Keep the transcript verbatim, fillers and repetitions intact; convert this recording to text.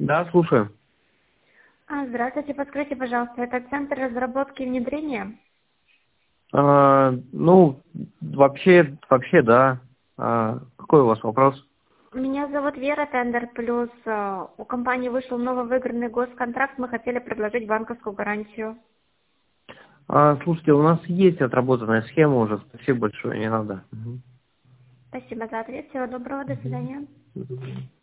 Да, слушаю. А, здравствуйте, подскажите, пожалуйста, это центр разработки и внедрения? А, ну, вообще, вообще, да. А, какой у вас вопрос? Меня зовут Вера, Тендер Плюс. Э, У компании вышел новый выигранный госконтракт, мы хотели предложить банковскую гарантию. А, слушайте, у нас есть отработанная схема уже. Спасибо большое, не надо. Мгм. Спасибо за ответ, всего доброго, до свидания. Мгм.